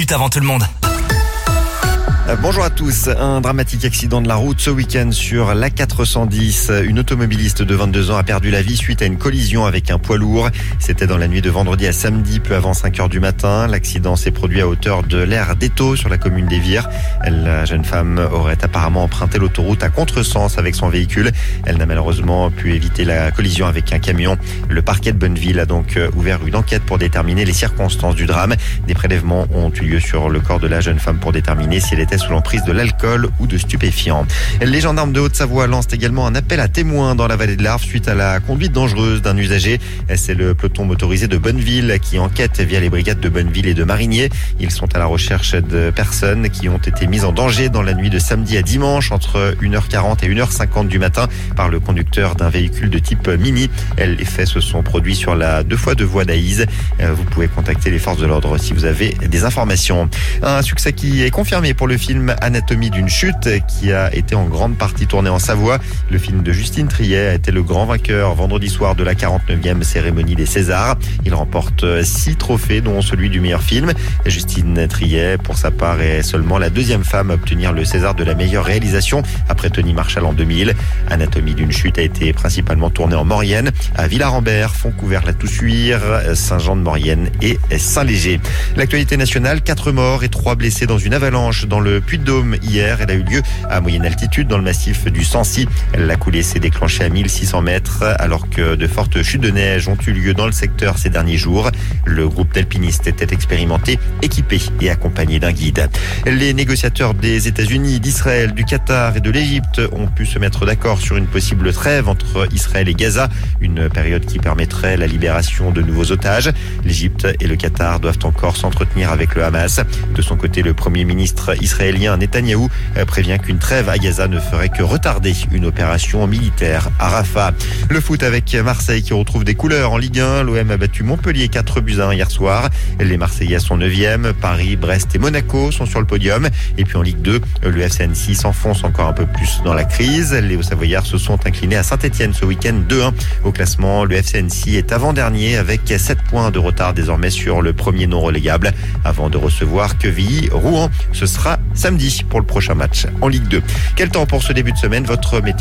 minutes avant tout le monde. Bonjour à tous. Un dramatique accident de la route ce week-end sur l'A410. Une automobiliste de 22 ans a perdu la vie suite à une collision avec un poids lourd. C'était dans la nuit de vendredi à samedi, peu avant 5h du matin. L'accident s'est produit à hauteur de l'aire d'Étaux sur la commune d'Évire. La jeune femme aurait apparemment emprunté l'autoroute à contresens avec son véhicule. Elle n'a malheureusement pu éviter la collision avec un camion. Le parquet de Bonneville a donc ouvert une enquête pour déterminer les circonstances du drame. Des prélèvements ont eu lieu sur le corps de la jeune femme pour déterminer si elle était sous l'emprise de l'alcool ou de stupéfiants. Les gendarmes de Haute-Savoie lancent également un appel à témoins dans la vallée de l'Arve suite à la conduite dangereuse d'un usager. C'est le peloton motorisé de Bonneville qui enquête via les brigades de Bonneville et de Marigné. Ils sont à la recherche de personnes qui ont été mises en danger dans la nuit de samedi à dimanche entre 1h40 et 1h50 du matin par le conducteur d'un véhicule de type Mini. Les faits se sont produits sur la 2x2 voie d'Aïse. Vous pouvez contacter les forces de l'ordre si vous avez des informations. Un succès qui est confirmé pour le film Anatomie d'une chute qui a été en grande partie tourné en Savoie. Le film de Justine Triet a été le grand vainqueur vendredi soir de la 49e cérémonie des Césars. Il remporte 6 trophées dont celui du meilleur film. Justine Triet, pour sa part, est seulement la deuxième femme à obtenir le César de la meilleure réalisation après Tony Marshall en 2000. Anatomie d'une chute a été principalement tourné en Maurienne, à Villarambert, Fontcouvert-la-Toussuire, Saint-Jean-de-Maurienne et Saint-Léger. L'actualité nationale, 4 morts et 3 blessés dans une avalanche dans le Puy-de-Dôme hier. Elle a eu lieu à moyenne altitude dans le massif du Sancy. La coulée s'est déclenchée à 1600 mètres alors que de fortes chutes de neige ont eu lieu dans le secteur ces derniers jours. Le groupe d'alpinistes était expérimenté, équipé et accompagné d'un guide. Les négociateurs des États-Unis, d'Israël, du Qatar et de l'Égypte ont pu se mettre d'accord sur une possible trêve entre Israël et Gaza, une période qui permettrait la libération de nouveaux otages. L'Égypte et le Qatar doivent encore s'entretenir avec le Hamas. De son côté, le premier ministre israélien Netanyahou prévient qu'une trêve à Gaza ne ferait que retarder une opération militaire à Rafah. Le foot avec Marseille qui retrouve des couleurs en Ligue 1. L'OM a battu Montpellier 4-1 hier soir. Les Marseillais sont 9e. Paris, Brest et Monaco sont sur le podium. Et puis en Ligue 2, le FC Annecy s'enfonce encore un peu plus dans la crise. Les Hauts-Savoyards se sont inclinés à Saint-Etienne ce week-end 2-1. Au classement, le FC Annecy est avant-dernier avec 7 points de retard désormais sur le premier non relégable avant de recevoir Quevilly-Rouen. Ce sera samedi pour le prochain match en Ligue 2. Quel temps pour ce début de semaine? Votre météo